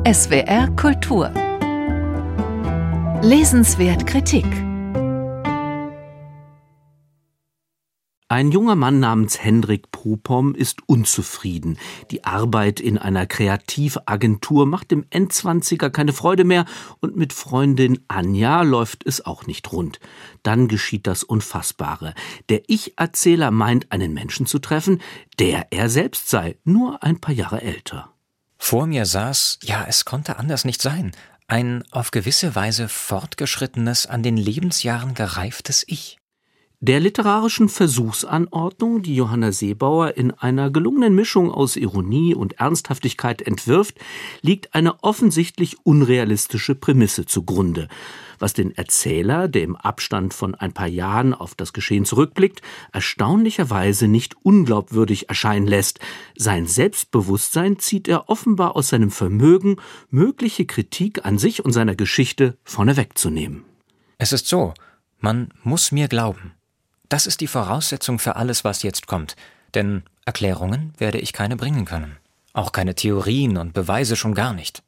SWR Kultur. Lesenswert Kritik. Ein junger Mann namens Hendrik Popom ist unzufrieden. Die Arbeit in einer Kreativagentur macht dem Endzwanziger keine Freude mehr und mit Freundin Anja läuft es auch nicht rund. Dann geschieht das Unfassbare. Der Ich-Erzähler meint, einen Menschen zu treffen, der er selbst sei, nur ein paar Jahre älter. Vor mir saß, ja, es konnte anders nicht sein, ein auf gewisse Weise fortgeschrittenes, an den Lebensjahren gereiftes Ich. Der literarischen Versuchsanordnung, die Johanna Seebauer in einer gelungenen Mischung aus Ironie und Ernsthaftigkeit entwirft, liegt eine offensichtlich unrealistische Prämisse zugrunde, was den Erzähler, der im Abstand von ein paar Jahren auf das Geschehen zurückblickt, erstaunlicherweise nicht unglaubwürdig erscheinen lässt. Sein Selbstbewusstsein zieht er offenbar aus seinem Vermögen, mögliche Kritik an sich und seiner Geschichte vornewegzunehmen. Es ist so, man muss mir glauben. Das ist die Voraussetzung für alles, was jetzt kommt. Denn Erklärungen werde ich keine bringen können. Auch keine Theorien und Beweise schon gar nicht.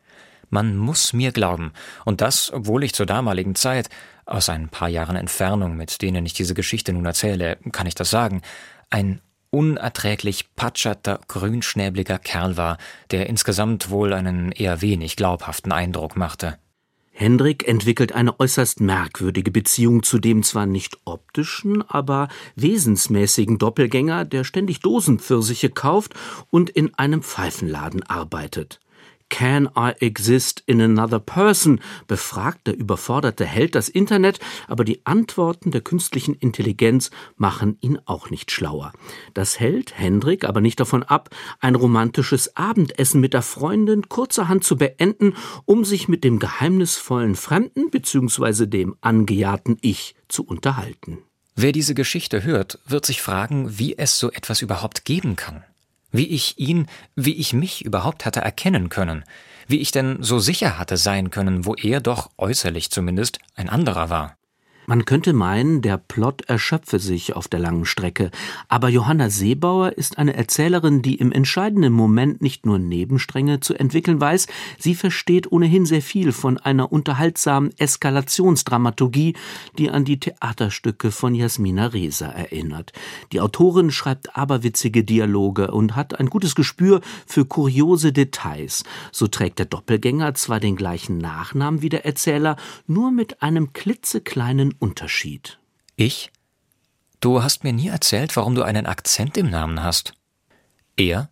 Man muss mir glauben. Und das, obwohl ich zur damaligen Zeit, aus ein paar Jahren Entfernung, mit denen ich diese Geschichte nun erzähle, kann ich das sagen, ein unerträglich patscherter, grünschnäbliger Kerl war, der insgesamt wohl einen eher wenig glaubhaften Eindruck machte. Hendrik entwickelt eine äußerst merkwürdige Beziehung zu dem zwar nicht optischen, aber wesensmäßigen Doppelgänger, der ständig Dosenpfirsiche kauft und in einem Pfeifenladen arbeitet. Can I exist in another person? Befragt der überforderte Held das Internet, aber die Antworten der künstlichen Intelligenz machen ihn auch nicht schlauer. Das hält Hendrik aber nicht davon ab, ein romantisches Abendessen mit der Freundin kurzerhand zu beenden, um sich mit dem geheimnisvollen Fremden bzw. dem angejahrten Ich zu unterhalten. Wer diese Geschichte hört, wird sich fragen, wie es so etwas überhaupt geben kann. Wie ich mich überhaupt hatte erkennen können, wie ich denn so sicher hatte sein können, wo er doch äußerlich zumindest ein anderer war. Man könnte meinen, der Plot erschöpfe sich auf der langen Strecke, aber Johanna Seebauer ist eine Erzählerin, die im entscheidenden Moment nicht nur Nebenstränge zu entwickeln weiß, sie versteht ohnehin sehr viel von einer unterhaltsamen Eskalationsdramaturgie, die an die Theaterstücke von Jasmina Reza erinnert. Die Autorin schreibt aberwitzige Dialoge und hat ein gutes Gespür für kuriose Details. So trägt der Doppelgänger zwar den gleichen Nachnamen wie der Erzähler, nur mit einem klitzekleinen Unterschied. Ich? Du hast mir nie erzählt, warum du einen Akzent im Namen hast. Er?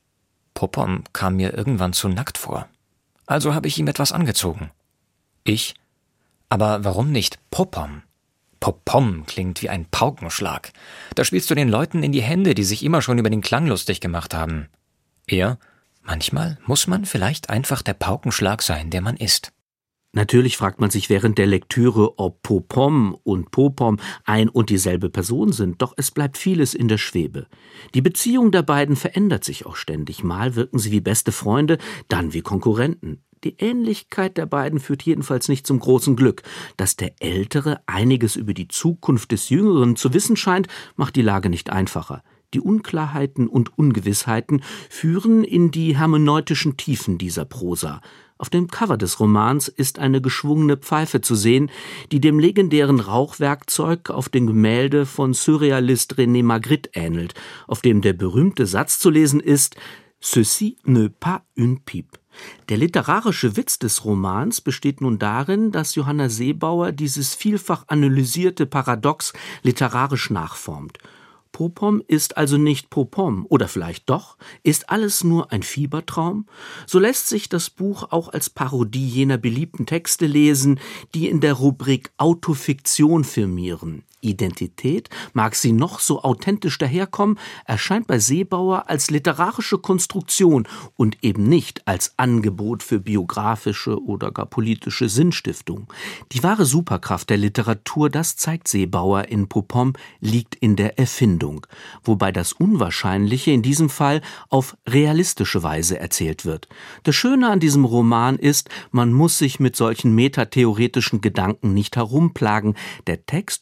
Popom kam mir irgendwann zu nackt vor. Also habe ich ihm etwas angezogen. Ich? Aber warum nicht Popom? Popom klingt wie ein Paukenschlag. Da spielst du den Leuten in die Hände, die sich immer schon über den Klang lustig gemacht haben. Er? Manchmal muss man vielleicht einfach der Paukenschlag sein, der man ist. Natürlich fragt man sich während der Lektüre, ob Popom und Popom ein und dieselbe Person sind, doch es bleibt vieles in der Schwebe. Die Beziehung der beiden verändert sich auch ständig. Mal wirken sie wie beste Freunde, dann wie Konkurrenten. Die Ähnlichkeit der beiden führt jedenfalls nicht zum großen Glück. Dass der Ältere einiges über die Zukunft des Jüngeren zu wissen scheint, macht die Lage nicht einfacher. Die Unklarheiten und Ungewissheiten führen in die hermeneutischen Tiefen dieser Prosa. Auf dem Cover des Romans ist eine geschwungene Pfeife zu sehen, die dem legendären Rauchwerkzeug auf dem Gemälde von Surrealist René Magritte ähnelt, auf dem der berühmte Satz zu lesen ist: Ceci n'est pas une pipe. Der literarische Witz des Romans besteht nun darin, dass Johanna Seebauer dieses vielfach analysierte Paradox literarisch nachformt. Popom ist also nicht Popom, oder vielleicht doch? Ist alles nur ein Fiebertraum? So lässt sich das Buch auch als Parodie jener beliebten Texte lesen, die in der Rubrik Autofiktion firmieren. Identität, mag sie noch so authentisch daherkommen, erscheint bei Seebauer als literarische Konstruktion und eben nicht als Angebot für biografische oder gar politische Sinnstiftung. Die wahre Superkraft der Literatur, das zeigt Seebauer in Popom, liegt in der Erfindung, wobei das Unwahrscheinliche in diesem Fall auf realistische Weise erzählt wird. Das Schöne an diesem Roman ist, man muss sich mit solchen metatheoretischen Gedanken nicht herumplagen. Der Text überzeugt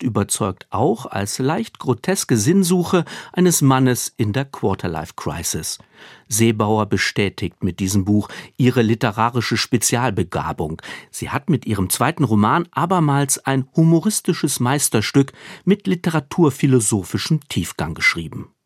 überzeugt auch als leicht groteske Sinnsuche eines Mannes in der Quarterlife-Crisis. Seebauer bestätigt mit diesem Buch ihre literarische Spezialbegabung. Sie hat mit ihrem zweiten Roman abermals ein humoristisches Meisterstück mit literaturphilosophischem Tiefgang geschrieben.